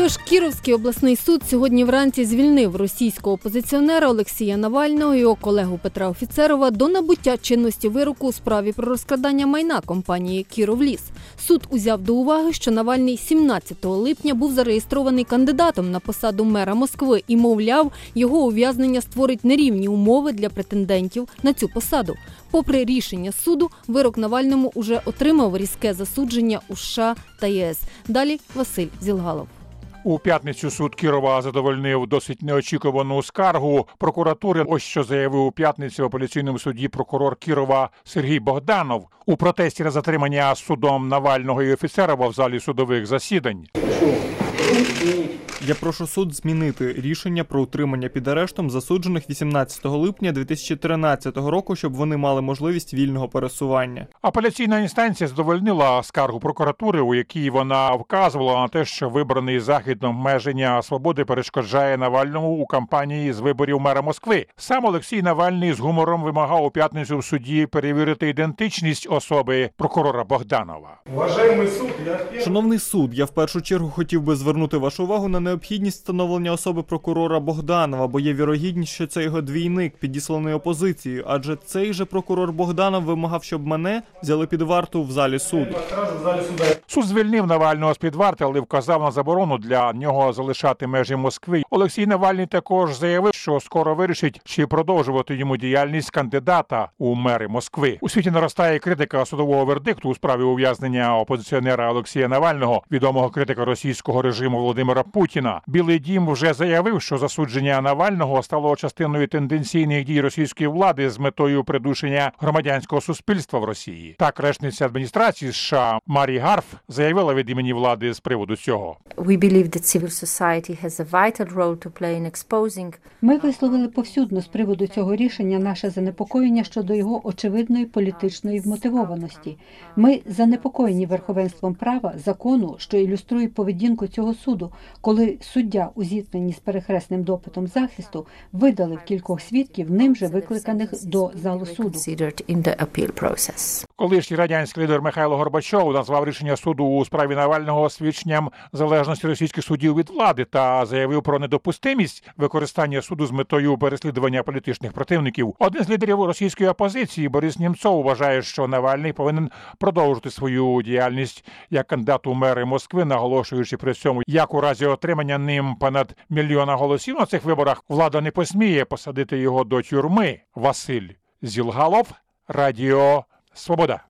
Тож Кіровський обласний суд сьогодні вранці звільнив російського опозиціонера Олексія Навального і його колегу Петра Офіцерова до набуття чинності вироку у справі про розкрадання майна компанії «Кіровліс». Суд узяв до уваги, що Навальний 17 липня був зареєстрований кандидатом на посаду мера Москви і, мовляв, його ув'язнення створить нерівні умови для претендентів на цю посаду. Попри рішення суду, вирок Навальному уже отримав різке засудження у США та ЄС. Далі Василь Зілгалов. У п'ятницю суд Кірова задовольнив досить неочікувану скаргу прокуратури. Ось що заявив у п'ятницю в апеляційному суді прокурор Кірова Сергій Богданов у протесті на затримання судом Навального і Офіцерова в залі судових засідань. Я прошу суд змінити рішення про утримання під арештом засуджених 18 липня 2013 року, щоб вони мали можливість вільного пересування. Апеляційна інстанція задовольнила скаргу прокуратури, у якій вона вказувала на те, що вибраний захід обмеження свободи перешкоджає Навальному у кампанії з виборів мера Москви. Сам Олексій Навальний з гумором вимагав у п'ятницю в суді перевірити ідентичність особи прокурора Богданова. Шановний суд, я в першу чергу хотів би звернути вашу увагу на необхідність встановлення особи прокурора Богданова, бо є вірогідність, що це його двійник, підісланий опозицією, адже цей же прокурор Богданов вимагав, щоб мене взяли під варту в залі суду. Суд звільнив Навального з-під варти, але вказав на заборону для нього залишати межі Москви. Олексій Навальний також заявив, що скоро вирішить, чи продовжувати йому діяльність кандидата у мери Москви. У світі наростає критика судового вердикту у справі ув'язнення опозиціонера Олексія Навального, відомого критика російського режиму Володимира Путіна. Білий дім вже заявив, що засудження Навального стало частиною тенденційних дій російської влади з метою придушення громадянського суспільства в Росії. Так, речниця адміністрації США Марі Гарф заявила від імені влади з приводу цього. Ми висловили повсюдно з приводу цього рішення наше занепокоєння щодо його очевидної політичної вмотивованості. Ми занепокоєні верховенством права, закону, що ілюструє поведінку цього суду, коли суддя у зіткненні з перехресним допитом захисту видалив кількох свідків, ним же викликаних до залу суду. Колишній радянський лідер Михайло Горбачов назвав рішення суду у справі Навального свідченням залежності російських судів від влади та заявив про недопустимість використання суду з метою переслідування політичних противників. Один з лідерів російської опозиції Борис Нємцов вважає, що Навальний повинен продовжити свою діяльність як кандидат у мери Москви, наголошуючи при цьому, як у разі отримання ним понад 1 мільйон голосів на цих виборах влада не посміє посадити його до тюрми. Василь Зілгалов, Радіо Свобода.